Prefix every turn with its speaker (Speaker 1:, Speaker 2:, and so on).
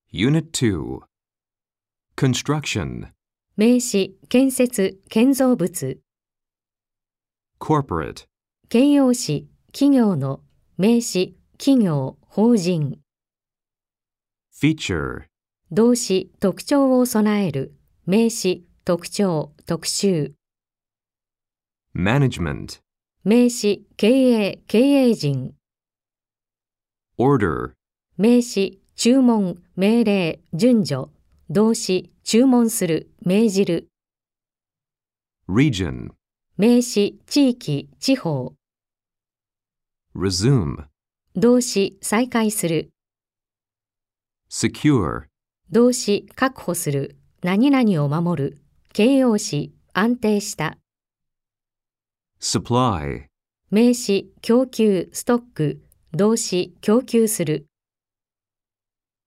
Speaker 1: Unit 2 Construction
Speaker 2: 名詞、建設、建造物。
Speaker 1: Corporate
Speaker 2: 形容詞、企業の。名詞、企業、法人。
Speaker 1: Feature
Speaker 2: 動詞、特徴を備える。名詞、特徴、特集。
Speaker 1: Management
Speaker 2: 名詞、経営、経営陣。
Speaker 1: Order
Speaker 2: 名詞、注文、命令、順序。動詞、注文する、命じる。
Speaker 1: Region
Speaker 2: 名詞、地域、地方。
Speaker 1: Resume
Speaker 2: 動詞、再開する。
Speaker 1: Secure
Speaker 2: 動詞、確保する。何々を守る。形容詞、安定した。
Speaker 1: Supply
Speaker 2: 名詞、供給、ストック。動詞、供給する。